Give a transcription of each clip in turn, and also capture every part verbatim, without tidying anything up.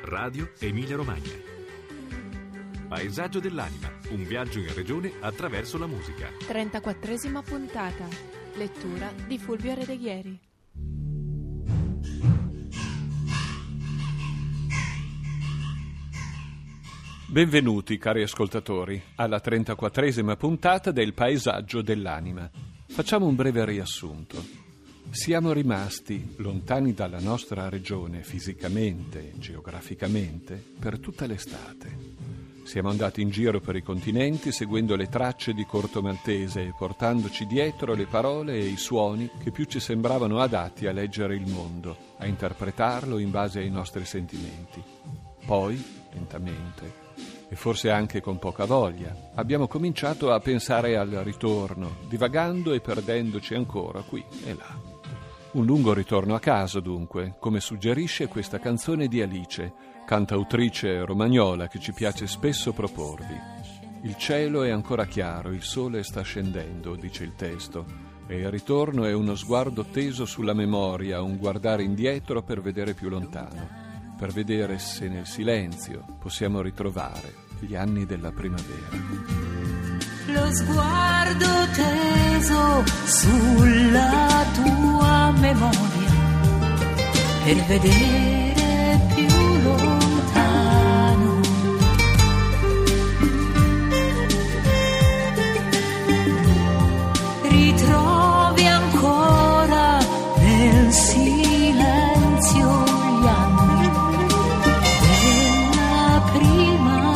Radio Emilia Romagna. Paesaggio dell'anima, un viaggio in regione attraverso la musica. trentaquattresima puntata. Lettura di Fulvio Redeghieri. Benvenuti cari ascoltatori alla trentaquattresima puntata del Paesaggio dell'anima. Facciamo un breve riassunto. Siamo rimasti lontani dalla nostra regione fisicamente, geograficamente, per tutta l'estate. Siamo andati in giro per i continenti seguendo le tracce di Corto Maltese e portandoci dietro le parole e i suoni che più ci sembravano adatti a leggere il mondo, a interpretarlo in base ai nostri sentimenti. Poi, lentamente, e forse anche con poca voglia, abbiamo cominciato a pensare al ritorno, divagando e perdendoci ancora qui e là. Un lungo ritorno a casa, dunque, come suggerisce questa canzone di Alice, cantautrice romagnola che ci piace spesso proporvi. Il cielo è ancora chiaro, il sole sta scendendo, dice il testo, e il ritorno è uno sguardo teso sulla memoria, un guardare indietro per vedere più lontano, per vedere se nel silenzio possiamo ritrovare gli anni della primavera. Lo sguardo teso sulla tua memoria per vedere più lontano. Ritrovi ancora nel silenzio gli anni della primavera.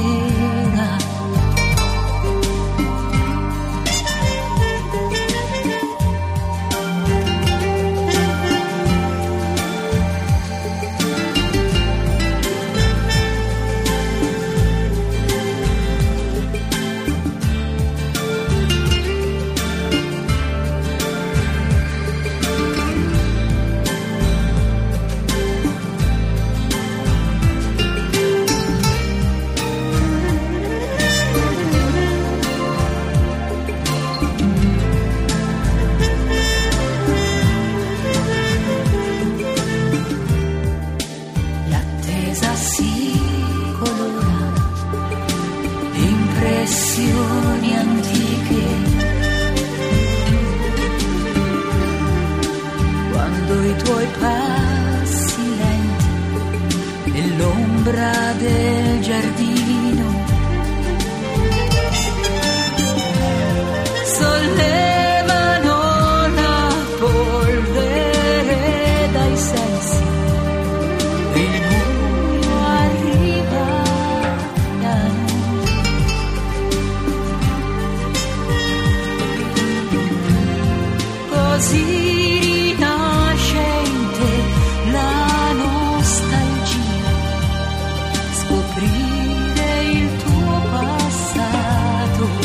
Del giardino sollevano la polvere dai sensi e il buio arriva da noi. Così rinasce in te la nostalgia, scoprire il tuo passato.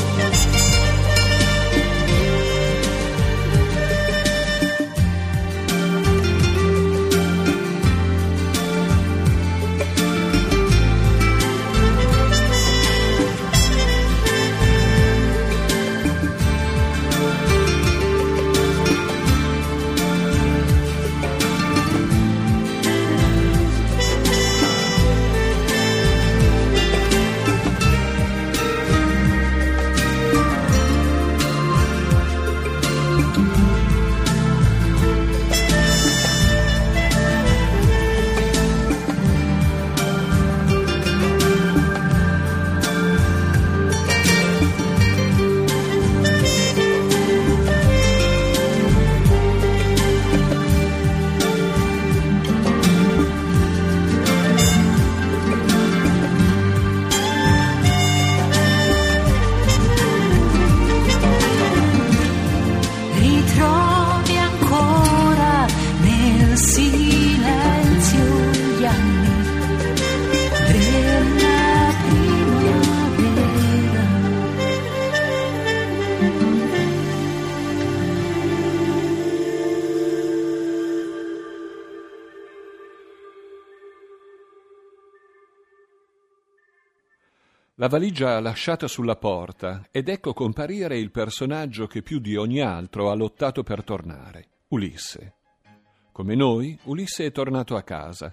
La valigia lasciata sulla porta, ed ecco comparire il personaggio che più di ogni altro ha lottato per tornare, Ulisse. Come noi, Ulisse è tornato a casa.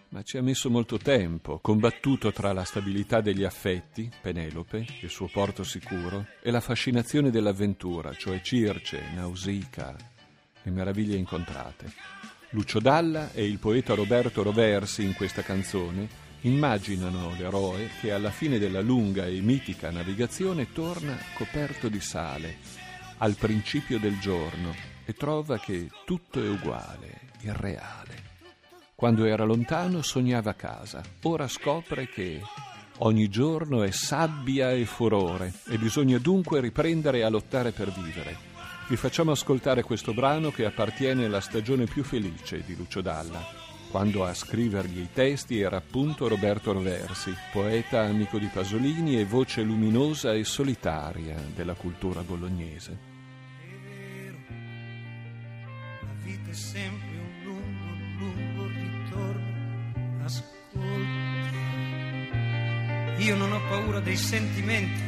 ma ci ha messo molto tempo, combattuto tra la stabilità degli affetti, Penelope, il suo porto sicuro, e la fascinazione dell'avventura, cioè Circe, Nausicaa, le meraviglie incontrate. Lucio Dalla e il poeta Roberto Roversi in questa canzone immaginano l'eroe che alla fine della lunga e mitica navigazione torna coperto di sale, al principio del giorno, e trova che tutto è uguale, irreale. Quando era lontano sognava casa, ora scopre che ogni giorno è sabbia e furore e bisogna dunque riprendere a lottare per vivere. Vi facciamo ascoltare questo brano che appartiene alla stagione più felice di Lucio Dalla, quando a scrivergli i testi era appunto Roberto Roversi, poeta amico di Pasolini e voce luminosa e solitaria della cultura bolognese. È vero, la vita è sempre un lungo, lungo ritorno. Ascolta, io non ho paura dei sentimenti.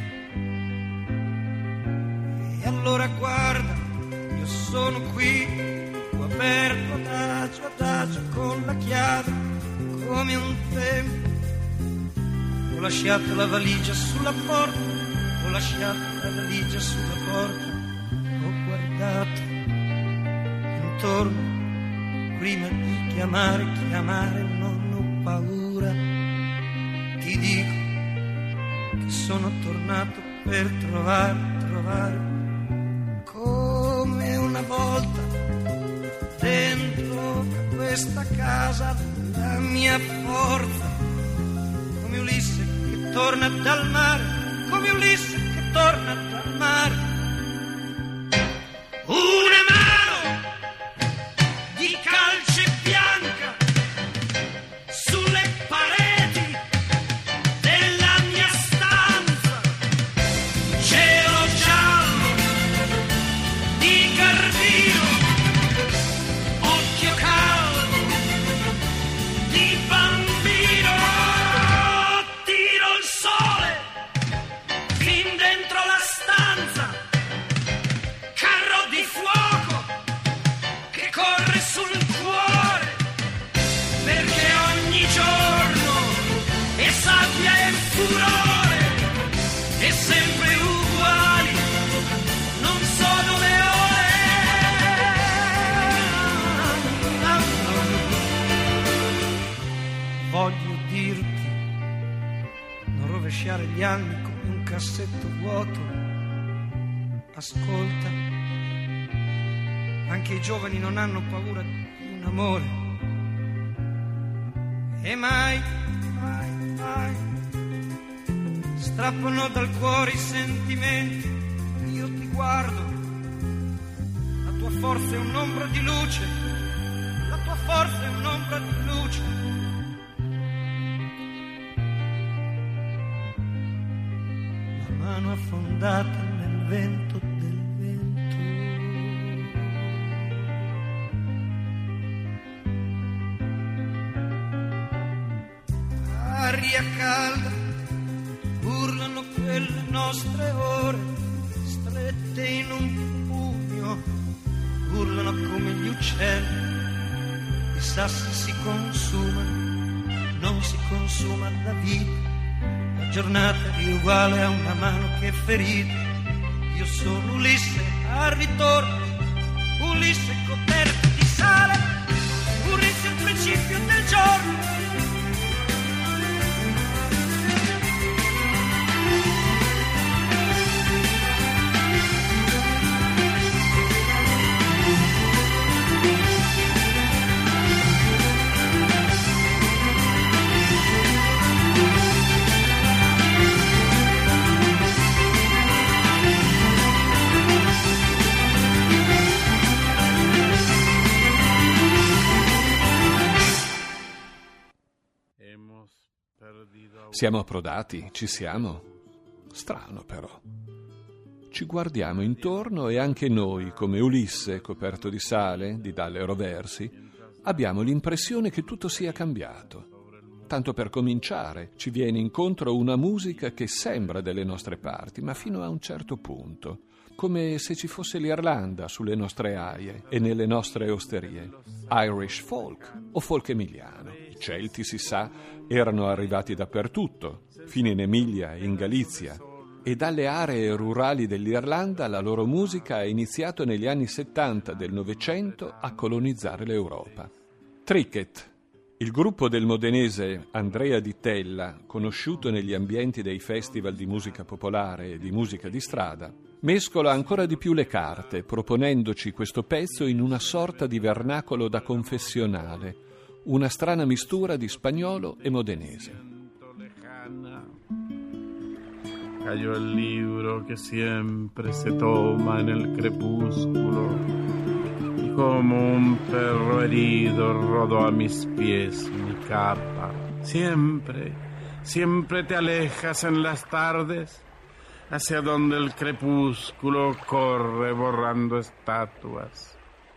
E allora guarda, io sono qui, ho aperto adagio adagio con la chiave, come un tempo. Ho lasciato la valigia sulla porta, ho lasciato la valigia sulla porta. Ho guardato intorno prima di chiamare, chiamare, non ho paura. Ti dico che sono tornato per trovare, trovare come una volta dentro questa casa la mia forza, come Ulisse che torna dal mare, come Ulisse che torna dal mare. Una mano di calce bianca sulle pareti della mia stanza, cielo giallo di Garbino, occhio caldo di bambino, tiro il sole fin dentro la stanza, carro di fuoco che corre sul cuore, perché ogni giorno è sabbia e furore, e sempre uguali non sono le ore. Voglio dirti, non rovesciare gli anni come un cassetto vuoto. Ascolta, anche i giovani non hanno paura di un amore. E mai, mai, mai strappano dal cuore i sentimenti. Io ti guardo, la tua forza è un'ombra di luce, la tua forza è un'ombra di luce. La mano affondata nel vento del vento. Aria calda, urlano quelle nostre ore, strette in un pugno, urlano come gli uccelli. I sassi si consumano, non si consuma la vita. La giornata è uguale a una mano che è ferita. Io sono Ulisse al ritorno, Ulisse coperto di sale, Ulisse al principio del giorno. Siamo approdati, ci siamo. Strano però. Ci guardiamo intorno e anche noi, come Ulisse coperto di sale, di Dalla e Roversi, abbiamo l'impressione che tutto sia cambiato. Tanto per cominciare, ci viene incontro una musica che sembra delle nostre parti, ma fino a un certo punto, come se ci fosse l'Irlanda sulle nostre aie e nelle nostre osterie. Irish folk o folk emiliano. Celti, si sa, erano arrivati dappertutto, fino in Emilia e in Galizia, e dalle aree rurali dell'Irlanda la loro musica ha iniziato negli anni settanta del Novecento a colonizzare l'Europa. Tricket, il gruppo del modenese Andrea Di Tella, conosciuto negli ambienti dei festival di musica popolare e di musica di strada, mescola ancora di più le carte, proponendoci questo pezzo in una sorta di vernacolo da confessionale, una strana mistura di spagnolo e modenese. Cayó el libro que siempre se toma en el crepúsculo y como un perro herido rodó a mis pies mi capa. Siempre, siempre te alejas en las tardes hacia donde el crepúsculo corre borrando estatuas.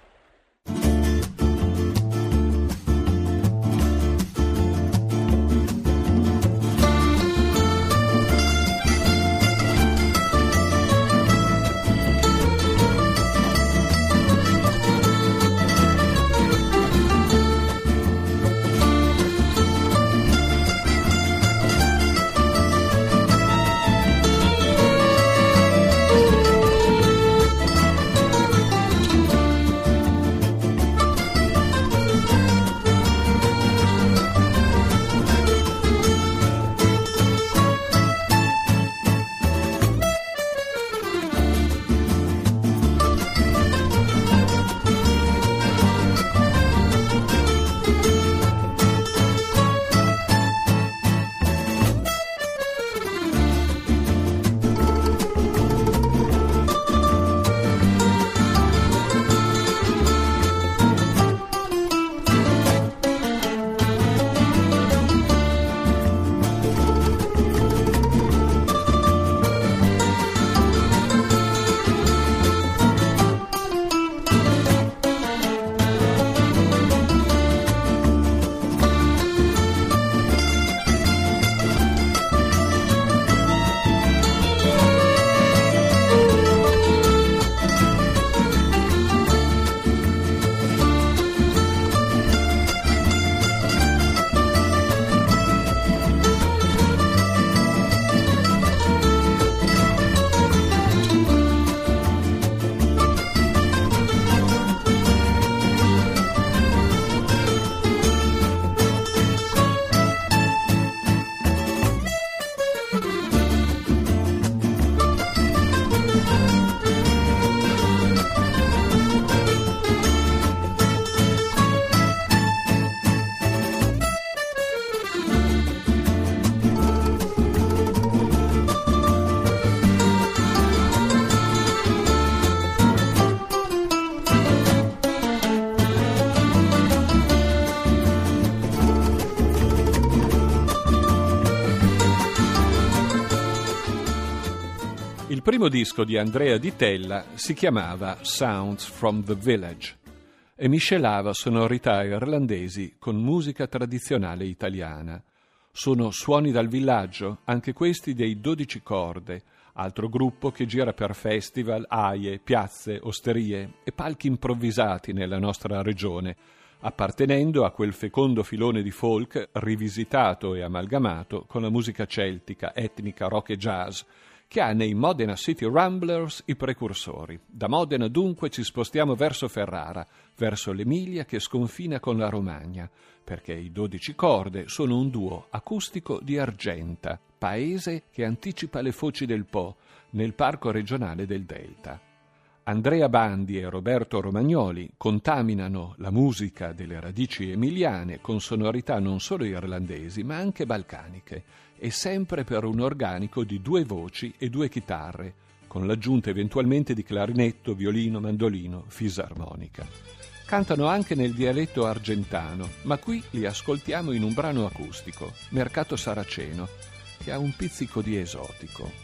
Il primo disco di Andrea Di Tella si chiamava Sounds from the Village e miscelava sonorità irlandesi con musica tradizionale italiana. Sono suoni dal villaggio, anche questi dei dodici corde, altro gruppo che gira per festival, aie, piazze, osterie e palchi improvvisati nella nostra regione, appartenendo a quel fecondo filone di folk rivisitato e amalgamato con la musica celtica, etnica, rock e jazz, che ha nei Modena City Ramblers i precursori. Da Modena dunque ci spostiamo verso Ferrara, verso l'Emilia che sconfina con la Romagna, perché i dodici corde sono un duo acustico di Argenta, paese che anticipa le foci del Po, nel parco regionale del Delta. Andrea Bandi e Roberto Romagnoli contaminano la musica delle radici emiliane con sonorità non solo irlandesi ma anche balcaniche, e sempre per un organico di due voci e due chitarre, con l'aggiunta eventualmente di clarinetto, violino, mandolino, fisarmonica. Cantano anche nel dialetto argentano, ma qui li ascoltiamo in un brano acustico, Mercato Saraceno, che ha un pizzico di esotico.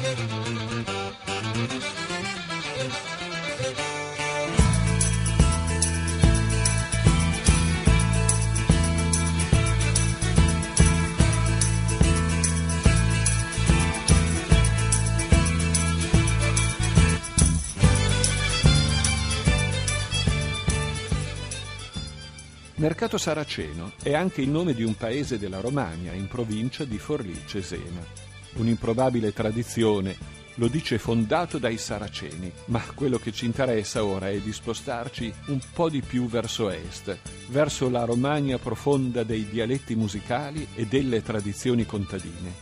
Mercato Saraceno è anche il nome di un paese della Romagna, in provincia di Forlì-Cesena. Un'improbabile tradizione lo dice fondato dai Saraceni, ma quello che ci interessa ora è di spostarci un po' di più verso est, verso la Romagna profonda dei dialetti musicali e delle tradizioni contadine.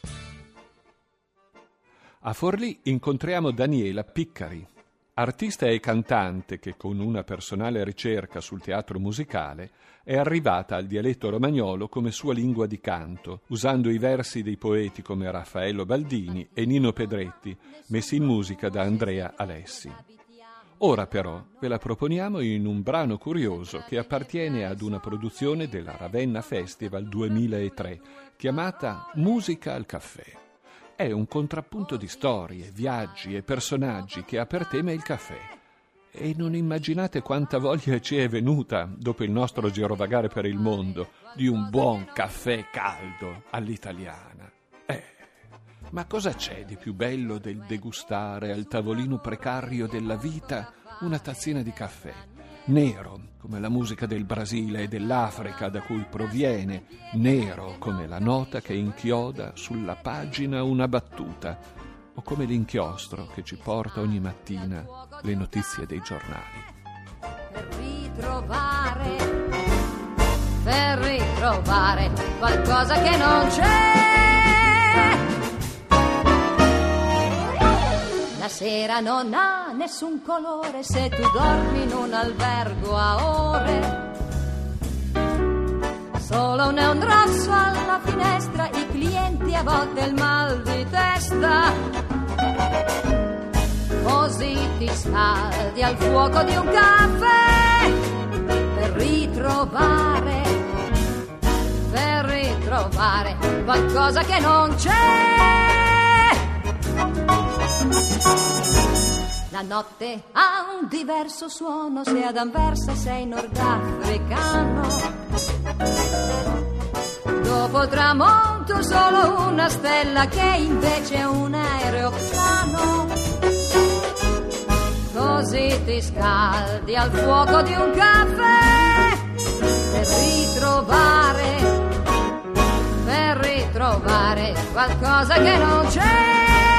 A Forlì incontriamo Daniela Piccari, artista e cantante che con una personale ricerca sul teatro musicale è arrivata al dialetto romagnolo come sua lingua di canto, usando i versi dei poeti come Raffaello Baldini e Nino Pedretti, messi in musica da Andrea Alessi. Ora però ve la proponiamo in un brano curioso che appartiene ad una produzione della Ravenna Festival duemilatré, chiamata Musica al caffè. È un contrappunto di storie, viaggi e personaggi che ha per tema il caffè. E non immaginate quanta voglia ci è venuta, dopo il nostro girovagare per il mondo, di un buon caffè caldo all'italiana. Eh, ma cosa c'è di più bello del degustare al tavolino precario della vita una tazzina di caffè? Nero come la musica del Brasile e dell'Africa da cui proviene, nero come la nota che inchioda sulla pagina una battuta, o come l'inchiostro che ci porta ogni mattina le notizie dei giornali. Per ritrovare, per ritrovare qualcosa che non c'è. La sera non ha nessun colore se tu dormi in un albergo a ore. Solo un neon rosso alla finestra, i clienti a volte il mal di testa. Così ti scaldi al fuoco di un caffè per ritrovare, per ritrovare qualcosa che non c'è. La notte ha un diverso suono se ad Anversa sei nordafricano. Dopo tramonto solo una stella che invece è un aeroplano. Così ti scaldi al fuoco di un caffè per ritrovare, per ritrovare qualcosa che non c'è.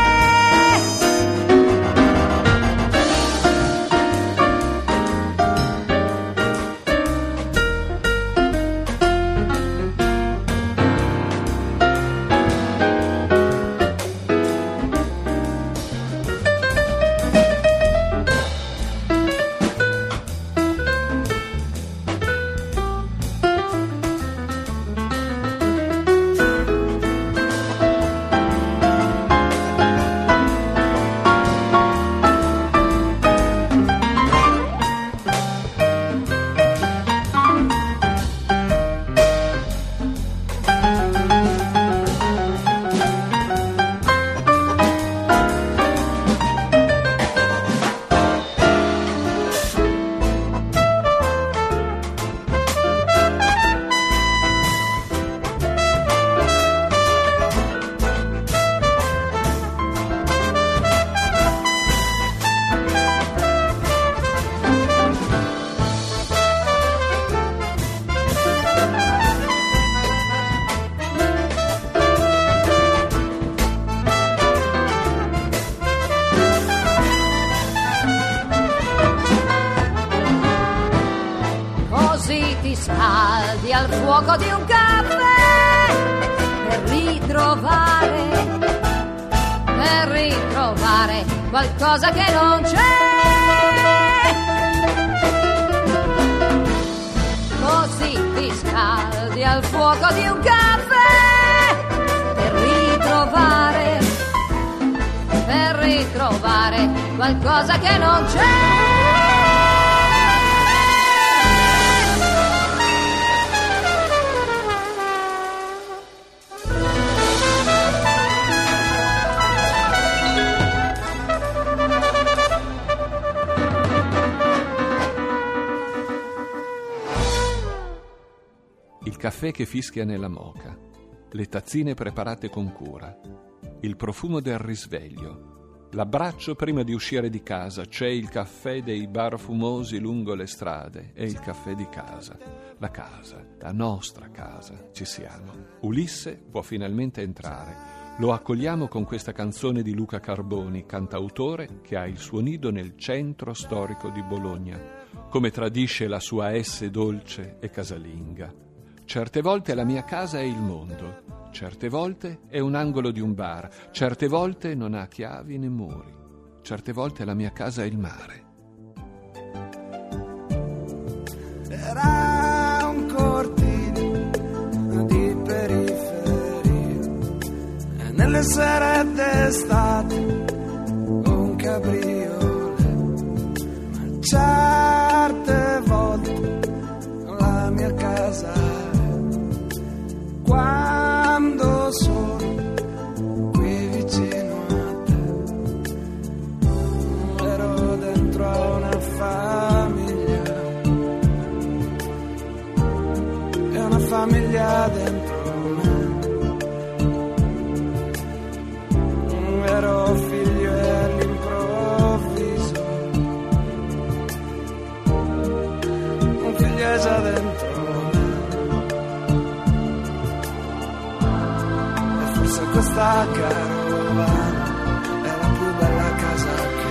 Scaldi al fuoco di un caffè per ritrovare, per ritrovare qualcosa che non c'è. Così ti scaldi al fuoco di un caffè per ritrovare, per ritrovare qualcosa che non c'è. caffè che fischia nella moka, le tazzine preparate con cura, il profumo del risveglio, l'abbraccio prima di uscire di casa. C'è il caffè dei bar fumosi lungo le strade e il caffè di casa. La casa, la nostra casa, ci siamo. Ulisse può finalmente entrare. Lo accogliamo con questa canzone di Luca Carboni, cantautore che ha il suo nido nel centro storico di Bologna, come tradisce la sua esse dolce e casalinga. Certe volte la mia casa è il mondo, certe volte è un angolo di un bar, certe volte non ha chiavi né muri, certe volte la mia casa è il mare. Era un cortile di periferia e nelle sere d'estate un cabriolet, ma certe volte la mia casa quando sono qui vicino a te, ero dentro a una famiglia, e una famiglia dentro me, ero figlio e all'improvviso un figlio è già dentro. Questa carovana è la più bella casa che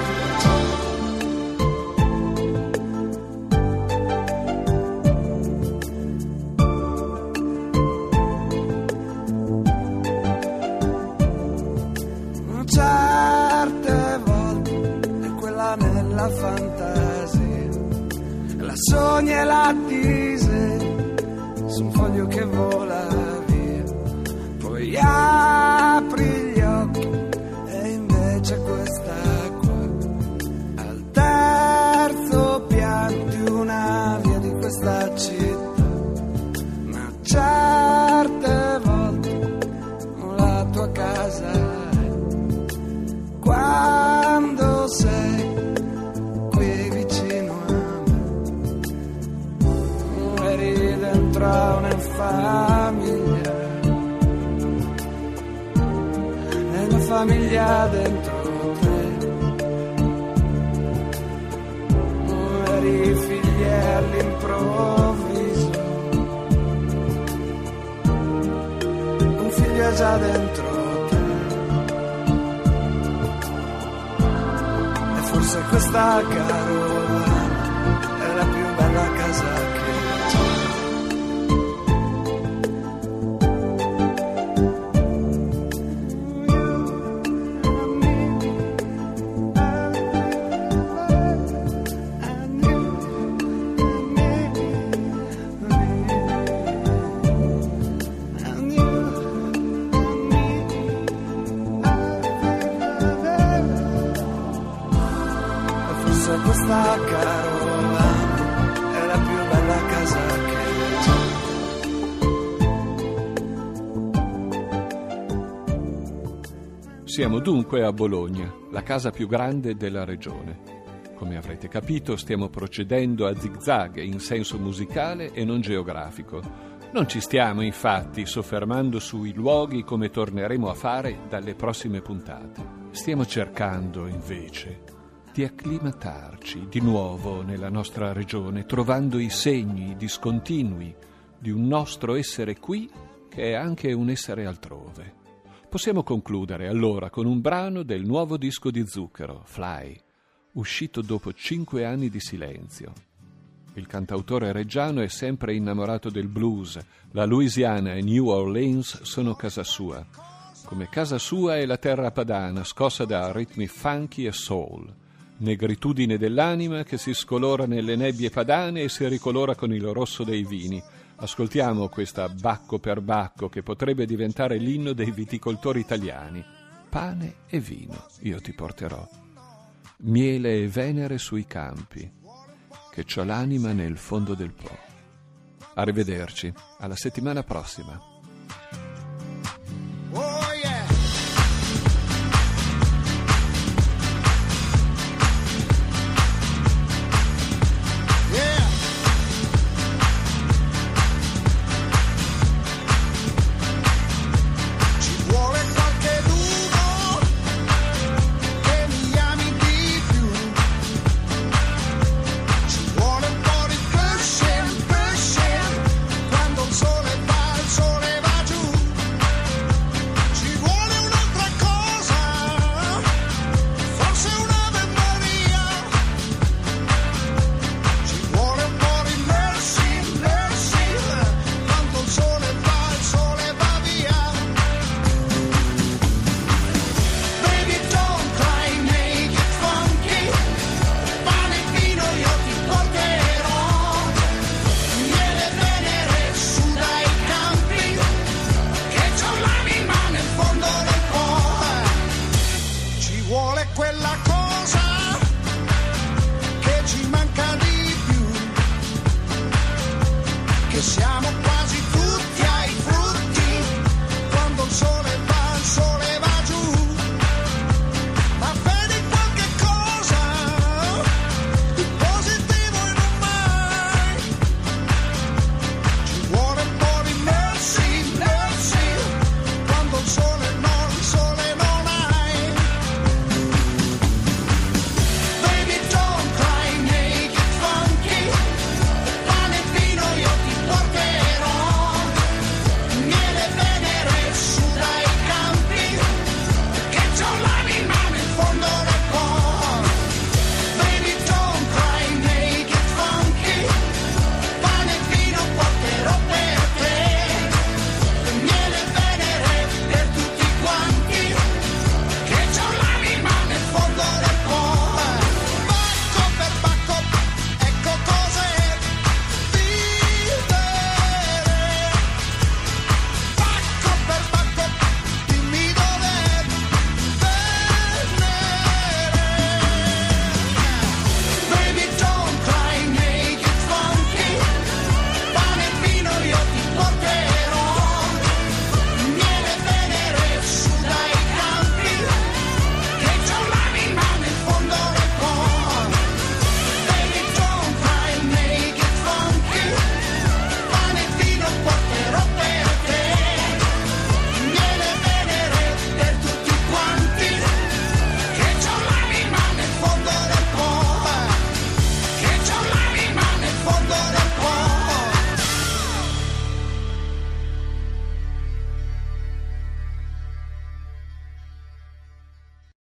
c'è. Certe volte è quella nella fantasia, la sogni e l'attese su un foglio che vola via, poi apri gli occhi e invece questa qua al terzo piano di una via di questa città, ma certe volte la tua casa è quando sei qui vicino a me, eri dentro a una famiglia, famiglia dentro te, eri figli all'improvviso, un figlio è già dentro te, e forse questa carovana è la più bella casa che questa carovana è la più bella casa che c'è. Siamo dunque a Bologna, la casa più grande della regione. Come avrete capito, stiamo procedendo a zigzag in senso musicale e non geografico. Non ci stiamo, infatti, soffermando sui luoghi come torneremo a fare dalle prossime puntate. Stiamo cercando, invece, di acclimatarci di nuovo nella nostra regione, trovando i segni discontinui di un nostro essere qui che è anche un essere altrove. Possiamo concludere allora con un brano del nuovo disco di Zucchero, Fly, uscito dopo cinque anni di silenzio. Il cantautore reggiano è sempre innamorato del blues. La Louisiana e New Orleans sono casa sua, come casa sua è la terra padana, scossa da ritmi funky e soul. Negritudine dell'anima che si scolora nelle nebbie padane e si ricolora con il rosso dei vini. Ascoltiamo questa Bacco per Bacco che potrebbe diventare l'inno dei viticoltori italiani. Pane e vino io ti porterò, miele e venere sui campi, che c'ho l'anima nel fondo del Po. Arrivederci, alla settimana prossima. vuole quella cosa che ci manca di più, che siamo qua